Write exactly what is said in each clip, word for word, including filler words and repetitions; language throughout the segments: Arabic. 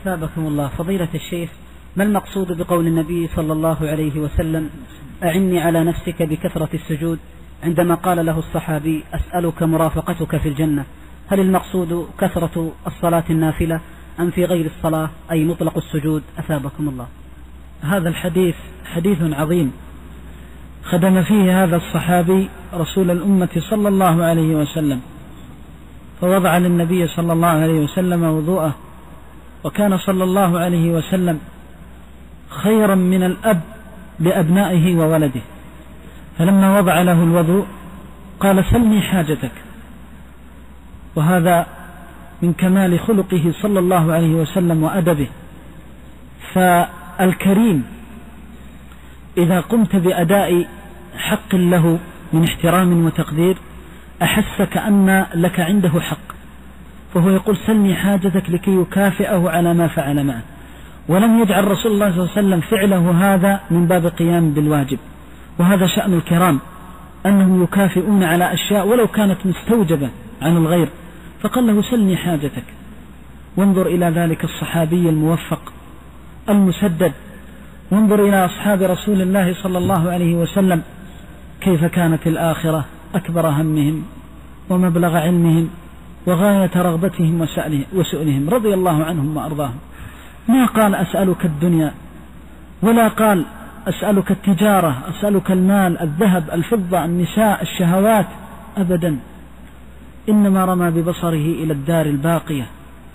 أثابكم الله. فضيلة الشيخ، ما المقصود بقول النبي صلى الله عليه وسلم أعني على نفسك بكثرة السجود عندما قال له الصحابي أسألك مرافقتك في الجنة؟ هل المقصود كثرة الصلاة النافلة أم في غير الصلاة أي مطلق السجود؟ أثابكم الله. هذا الحديث حديث عظيم خدم فيه هذا الصحابي رسول الأمة صلى الله عليه وسلم، فوضع للنبي صلى الله عليه وسلم وضوءه، وكان صلى الله عليه وسلم خيرا من الأب لأبنائه وولده، فلما وضع له الوضوء قال سلني حاجتك، وهذا من كمال خلقه صلى الله عليه وسلم وأدبه. فالكريم إذا قمت بأداء حق له من احترام وتقدير أحس كأن لك عنده حق، فهو يقول سلني حاجتك لكي يكافئه على ما فعل معه، ولم يجعل رسول الله صلى الله عليه وسلم فعله هذا من باب قيام بالواجب، وهذا شأن الكرام أنهم يكافئون على أشياء ولو كانت مستوجبة عن الغير، فقال له سلني حاجتك. وانظر إلى ذلك الصحابي الموفق المسدد، وانظر إلى أصحاب رسول الله صلى الله عليه وسلم كيف كانت الآخرة أكبر همهم ومبلغ علمهم وغاية رغبتهم وسؤلهم رضي الله عنهم وأرضاهم. ما قال أسألك الدنيا، ولا قال أسألك التجارة، أسألك المال، الذهب، الفضة، النساء، الشهوات، أبدا، إنما رمى ببصره إلى الدار الباقية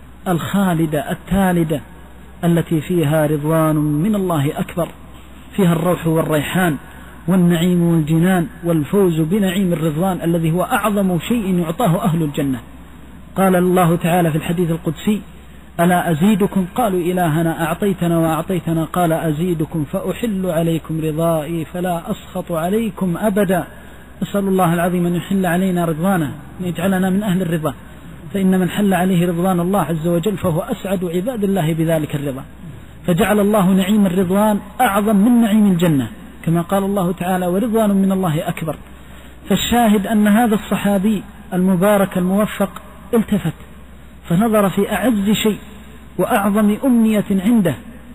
الخالدة التالدة التي فيها رضوان من الله أكبر، فيها الروح والريحان والنعيم والجنان والفوز بنعيم الرضوان الذي هو أعظم شيء يعطاه أهل الجنة. قال الله تعالى في الحديث القدسي ألا أزيدكم؟ قالوا إلهنا أعطيتنا وأعطيتنا، قال أزيدكم فأحل عليكم رضائي فلا أسخط عليكم أبدا. أسأل الله العظيم أن يحل علينا رضوانه، أن يجعلنا من أهل الرضا، فإن من حل عليه رضوان الله عز وجل فهو أسعد عباد الله بذلك الرضا، فجعل الله نعيم الرضوان أعظم من نعيم الجنة كما قال الله تعالى ورضوان من الله أكبر. فالشاهد أن هذا الصحابي المبارك الموفق التفت فنظر في أعز شيء وأعظم أمنية عنده،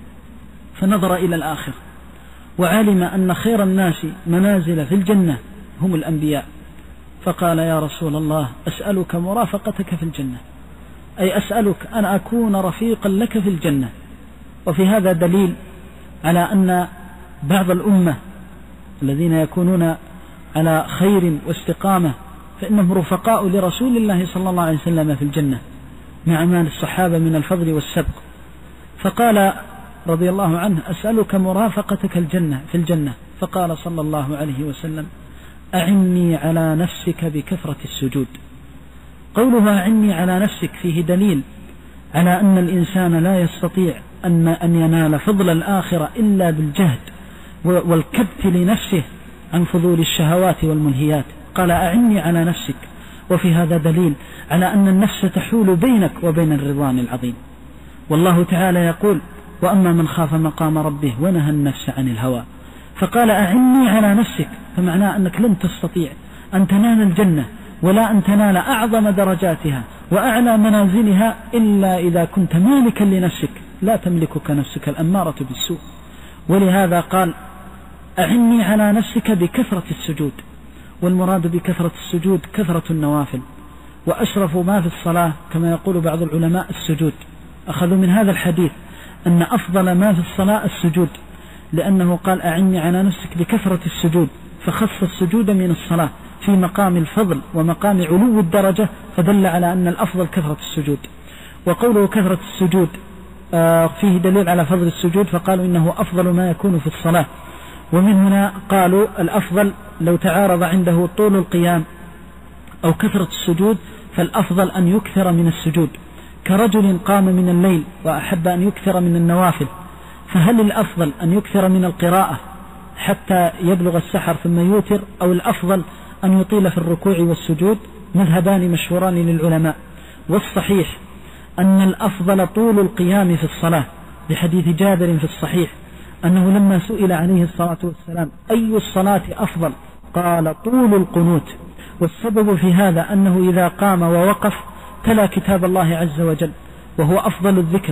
فنظر إلى الآخر وعلم أن خير الناس منازل في الجنة هم الأنبياء، فقال يا رسول الله أسألك مرافقتك في الجنة، أي أسألك أن أكون رفيقا لك في الجنة. وفي هذا دليل على أن بعض الأمة الذين يكونون على خير واستقامة فإنهم رفقاء لرسول الله صلى الله عليه وسلم في الجنة مع ما الصحابة من الفضل والسبق. فقال رضي الله عنه أسألك مرافقتك الجنة في الجنة، فقال صلى الله عليه وسلم أعني على نفسك بكثرة السجود. قولها أعني على نفسك فيه دليل على أن الإنسان لا يستطيع أن, أن ينال فضل الآخرة إلا بالجهد والكبت لنفسه عن فضول الشهوات والملهيات. قال أعني على نفسك، وفي هذا دليل على أن النفس تحول بينك وبين الرضوان العظيم. والله تعالى يقول وأما من خاف مقام ربه ونهى النفس عن الهوى، فقال أعني على نفسك، فمعناه أنك لن تستطيع أن تنال الجنة ولا أن تنال أعظم درجاتها وأعلى منازلها إلا إذا كنت مالكا لنفسك، لا تملكك نفسك الأمارة بالسوء. ولهذا قال أعني على نفسك بكثرة السجود، والمراد بكثرة السجود كثرة النوافل، وأشرف ما في الصلاة كما يقول بعض العلماء السجود. أخذوا من هذا الحديث أن أفضل ما في الصلاة السجود، لأنه قال أعني على نفسك بكثرة السجود، فخص السجود من الصلاة في مقام الفضل ومقام علو الدرجة، فدل على أن الأفضل كثرة السجود. وقوله كثرة السجود آه فيه دليل على فضل السجود، فقالوا إنه أفضل ما يكون في الصلاة. ومن هنا قالوا الأفضل لو تعارض عنده طول القيام أو كثرة السجود فالأفضل أن يكثر من السجود، كرجل قام من الليل وأحب أن يكثر من النوافل، فهل الأفضل أن يكثر من القراءة حتى يبلغ السحر ثم يوتر، أو الأفضل أن يطيل في الركوع والسجود؟ مذهبان مشهوران للعلماء، والصحيح أن الأفضل طول القيام في الصلاة، بحديث جابر في الصحيح أنه لما سئل عليه الصلاة والسلام أي الصلاة أفضل قال طول القنوت. والسبب في هذا أنه إذا قام ووقف تلا كتاب الله عز وجل، وهو أفضل الذكر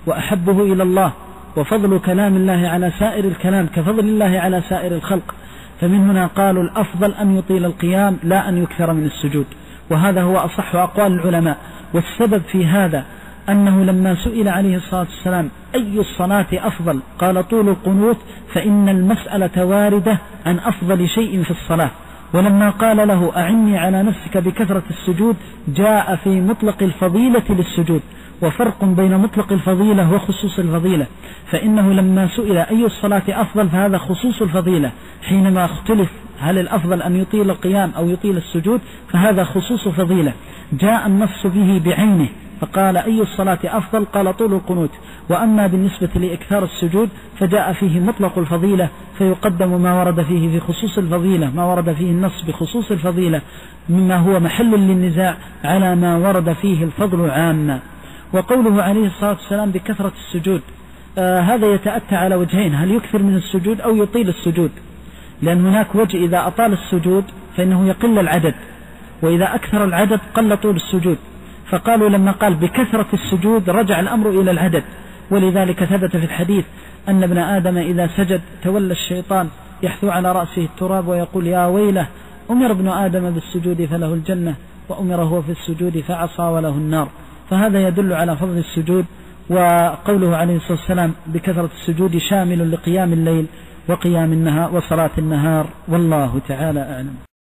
وأحبه إلى الله، وفضل كلام الله على سائر الكلام كفضل الله على سائر الخلق، فمن هنا قالوا الأفضل أن يطيل القيام لا أن يكثر من السجود، وهذا هو أصح أقوال العلماء. والسبب في هذا أنه لما سئل عليه الصلاة والسلام أي الصلاة أفضل قال طول القنوت، فإن المسألة واردة عن أفضل شيء في الصلاة. ولما قال له أعني على نفسك بكثرة السجود جاء في مطلق الفضيلة للسجود، وفرق بين مطلق الفضيلة وخصوص الفضيلة، فإنه لما سئل أي الصلاة أفضل فهذا خصوص الفضيلة، حينما اختلف هل الأفضل أن يطيل القيام أو يطيل السجود فهذا خصوص فضيلة جاء النص به بعينه، فقال أي الصلاة أفضل قال طول القنوت. وأما بالنسبة لإكثار السجود فجاء فيه مطلق الفضيلة، فيقدم ما ورد فيه في خصوص الفضيلة، ما ورد فيه النص بخصوص الفضيلة مما هو محل للنزاع على ما ورد فيه الفضل عاما. وقوله عليه الصلاة والسلام بكثرة السجود آه هذا يتأتى على وجهين، هل يكثر من السجود أو يطيل السجود، لأن هناك وجه إذا أطال السجود فإنه يقل العدد، وإذا أكثر العدد قل طول السجود. فقالوا لما قال بكثرة السجود رجع الأمر إلى العدد، ولذلك ثبت في الحديث أن ابن آدم إذا سجد تولى الشيطان يحثو على رأسه التراب ويقول يا ويله أمر ابن آدم بالسجود فله الجنة، وأمر هو في السجود فعصى وله النار. فهذا يدل على فضل السجود. وقوله عليه الصلاة والسلام بكثرة السجود شامل لقيام الليل وقيام النهار وصلاة النهار، والله تعالى أعلم.